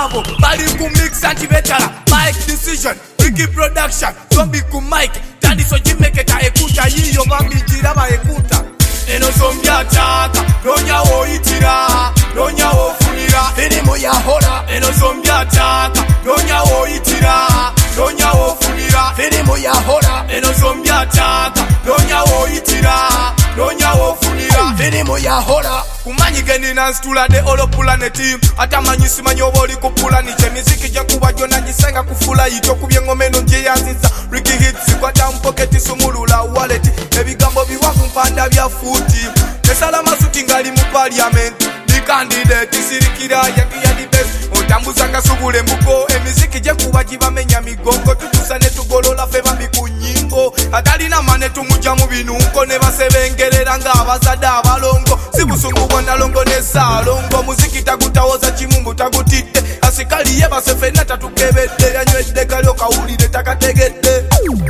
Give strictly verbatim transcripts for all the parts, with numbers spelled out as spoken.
abo bali ku mix anti betala Mike decision Ricky production Zombie ku Mike Tandiso jimeketa ekuta yiyo mambi jiraba ekuta eno zombie ataka nonya wo itira nonya wo funira filimu ya horror eno zombie ataka nonya wo itira nonya wo funira filimu ya horror eno zombie ataka nonya wo itira nonya wo funira filimu ya horror kumanyi geni na stula de all planet atamanyi simanyi oboli kupula ni chemiziki je kuba jona nyisenga kufula ito kubye ngomeno nje yanziza Ricky hits kwa down pocket sumulula wallet ebigambo biwaku mpanda bya futi esala masuti ngali mu parliament di candidate sirikira yaki ya di best otambuza ngasubule mbuko emiziki je kuba jibamenya migongo tutusane tugolola feba mikunyingo atali na mane tumuja mu binunko ne basebengerera nga abazada abalongo sibusungu bwana longo ne salongo muziki takutawoza chimumbu takutite asikali ye basefena tatukebedde yanywedde kalyo kawulire takategedde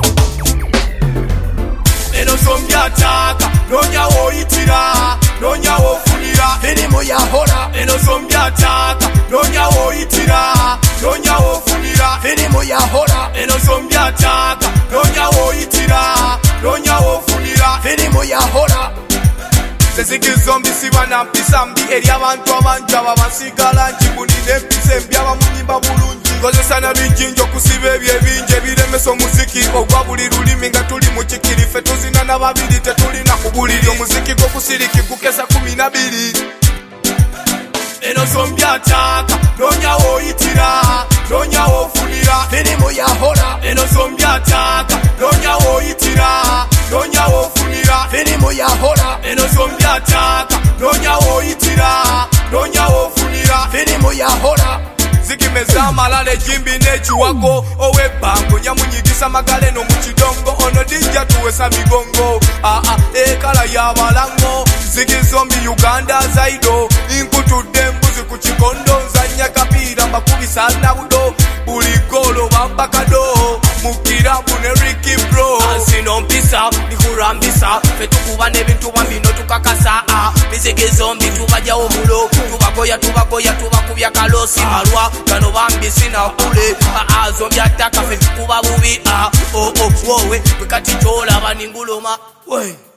eno zombie ataka nonya wo itira nonya wo funira filimu ya horror eno zombie ataka nonya wo itira nonya wo funira filimu ya horror eno zombie ataka nonya wo itira nonya wo funira filimu ya horror Seziki zombi sibana mpisa mbi eri abantu abantu ababasigala njibunine mpise mbi abamunyimba bulungi kozesana bijinjo kusiba ebyo ebingi ebiremesa omuziki ogwa buli lulimi nga tuli mu kikiri ffe tuzina na babiri tetulina kubuliri omuziki gwokusiriki gukesa kumi na biri eno zombie ataka nonya wo itira nonya wo funira filimu ya horror eno zombie ataka nonya wo itira nonya wo funira filimu ya horror eno zombie ataka nonya wo itira nonya wo funira filimu ya horror zikimeza malale jimbi nechiwako owebango nyamunyigisa magale no mukidongo ono dijja tuwesa migongo a a ekala ya balango ziki zombi Uganda zaido inkutudde mbuzi ku kikondo nzanya kapira mbakubisa nabudo buli golo bambakado mukirabu ne Ricky bro asino mpisa nikurambisa fetukuba nebintu bambino tukakasa miziki zombi tubaja omulo tubagoya tubagoya tubakubya kalosi malwa kano bambisi na kule zombie ataka fetukuba bubi oh oh wowe kwekati chola baninguloma we